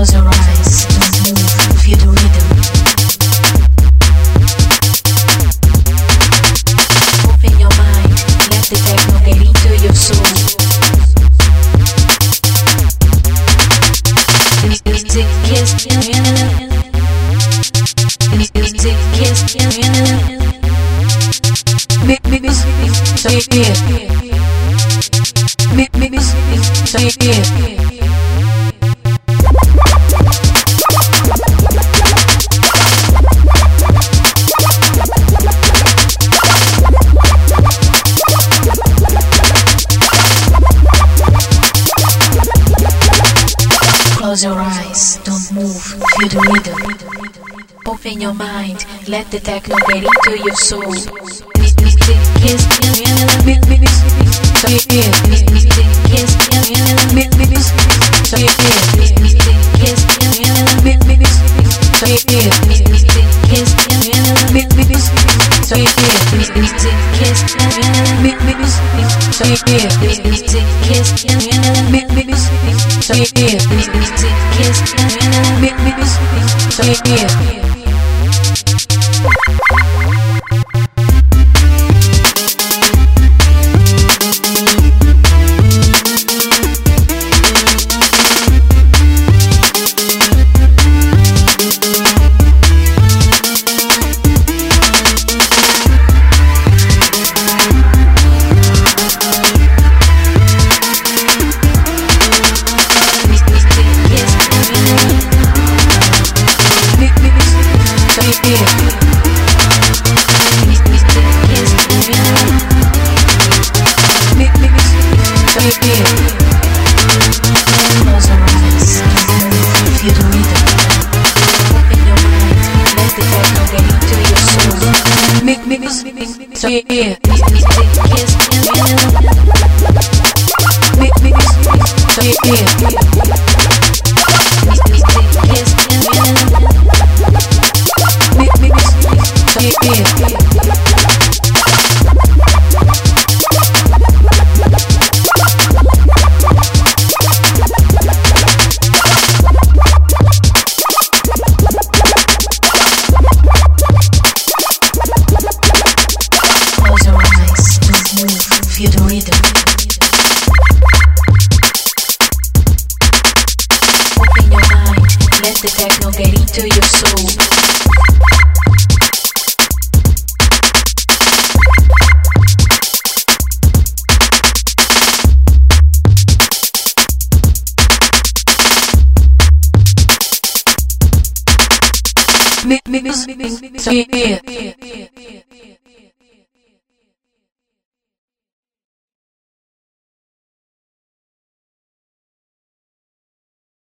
Close your eyes, don't move, feel the rhythm. Open your mind, let the techno get into your soul. Music kiss, music kiss, Close your eyes, don't move, feel the rhythm. Open your mind, let the techno get into your soul. Music kiss, feel the rhythm. Open your mind, let the techno get into your soul. Mix,